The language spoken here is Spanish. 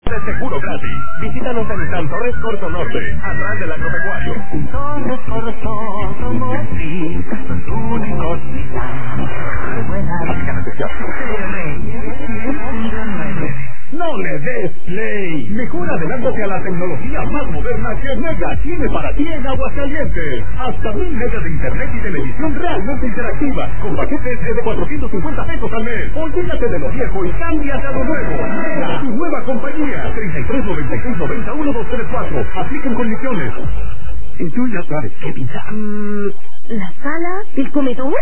De seguro gratis. Visítanos en San Torres Corto Norte, atrás del agropecuario. Torres Corto Norte, tu único hospital. Buena atención. No le des play. Mejor adelántate a la tecnología más moderna que Mega tiene para ti en Aguascalientes. Hasta 1000 megas de internet y televisión realmente interactiva, con paquetes de 450 pesos al mes. Olvídate de lo viejo y cámbiate a lo nuevo. Mega, tu nueva compañía. 33 96 90 1234. Apliquen condiciones. Y tú ya sabes qué pintar. ¿La sala? ¿El comedor?